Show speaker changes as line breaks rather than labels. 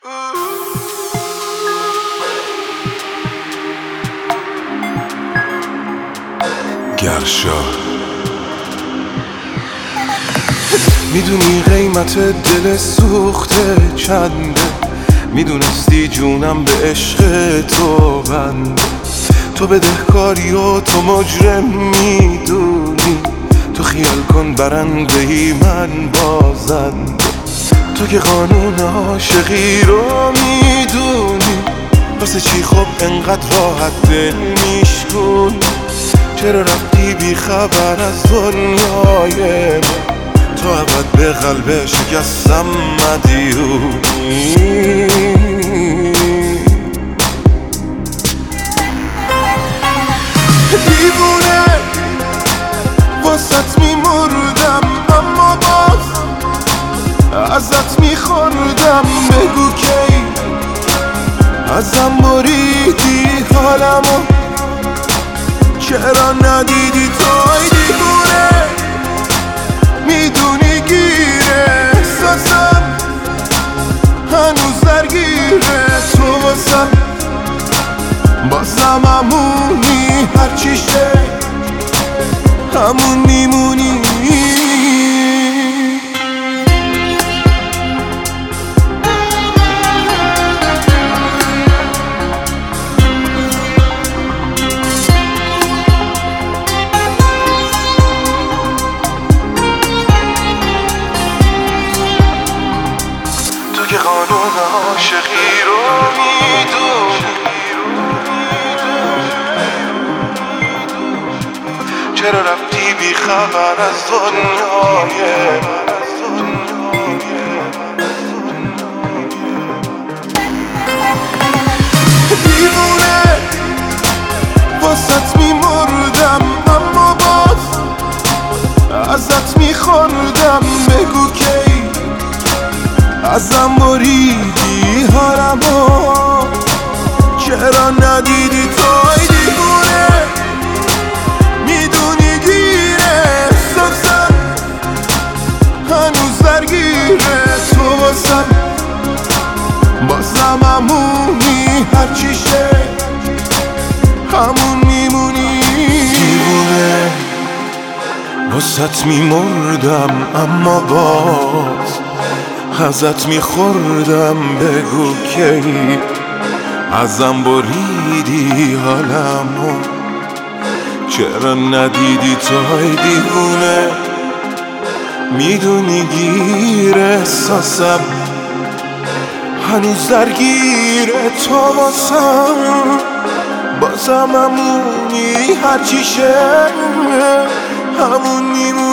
گرشا میدونی قیمت دل سوخته چنده، میدونستی جونم به عشق تو بنده. تو بدهکاری و تو مجرم میدونی، تو خیال کن برندهی من بازنده. تو که قانون عاشقی رو میدونی، واسه چی خب انقدر راحت دل میشکن؟ چرا رفتی بی خبر از دنیای من؟ تو ابد به قلب شکستم مدیونی. دیوونه واسط میمردم، اما باز ازت میخوردم. بگو کی ازم بریدی حالمو، چرا ندیدی توی؟ دیوونه میدونی گیره احساسم هنوز درگیره. تو واسم بازم همونی، هرچی شه همون میمونی. تو که قانون عاشقی رو میدونی، چرا رفتی بی خبر از دنیای من؟ دیوونه واسط میمردم، اما باز ازت میخوردم. بگو کی ازم بریدی حالمو، چرا ندیدی توی؟ دیوونه میدونی گیره احساسم هنوز درگیره. تو واسم بازم همونی، هرچی شه همون میمونی. دیوونه واسط میمردم، اما باز ازت میخوردم. بگو کی ازم بریدی حالمو، چرا ندیدی توی؟ دیوونه میدونی گیر احساسم هنوز درگیره. تو واسم بازم همونی، هرچی شه همون میمونی.